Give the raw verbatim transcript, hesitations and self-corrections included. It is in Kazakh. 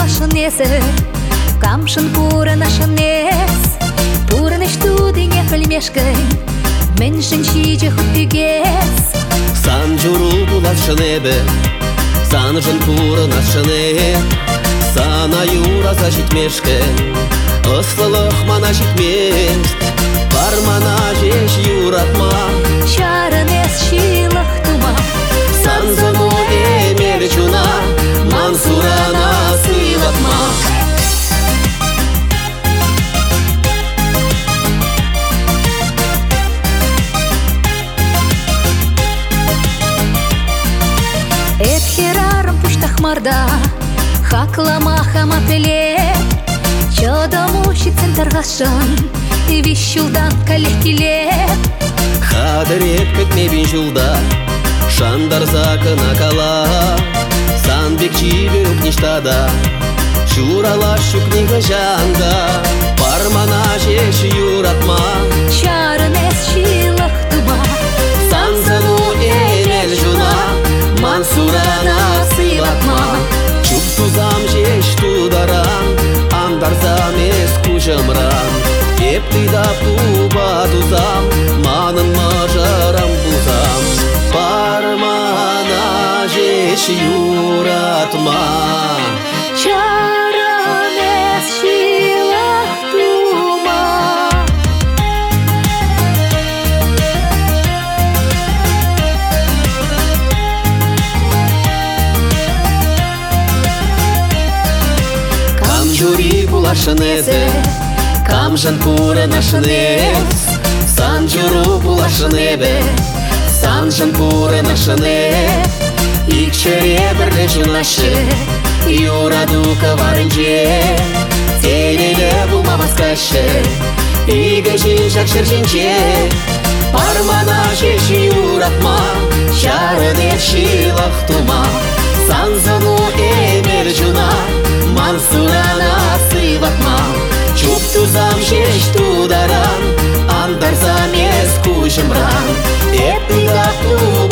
булашын есі, камшын пурын ашын ес, пурын іштуды не пілмешкін, меншін шиже хүттігес. Сан журу булашын ебі, сан жын пурын ашын ес, сана юраза житмешкін, ысылық мана житмес, бар мана жеш юратма, шарын ес шилық тума. Сан зыну емел жуна, Мансурана сыйлатма. Эдхерарым пуштахмарда, хаклама хамателе, чодомуши центргашын, вишулдан калекиле. Хадырет көтмебин жылда, шандар закына кала, сан бекчи берук ништада, шурала шукнига жанда, пармана жеш юратма, шарын эс шилық туба. сан зану эмел жуна, Мансурана сыйлатма. Чуп тузам жеш тударан, андар замес кужамран, еп тыдап туба тузам, манын мажарам бузам, пармана жеш юратма. Шарын эс шилық тума. Кам жури булашын есі, кам жын пурын ашын ес, сан журу булашын ебі, сан жын пурын ашын ес, икчере бірлі жунашы, юраду каварынже, телелі булмамас кашы, игі жин жақшыр жинже, пармана жеш юратма, шарын ес шилық тума. Сан зану эмел жуна, Мансурана сыйлатма. Чуп тузам жеш тударан, андар замес кужымран, эп тыдап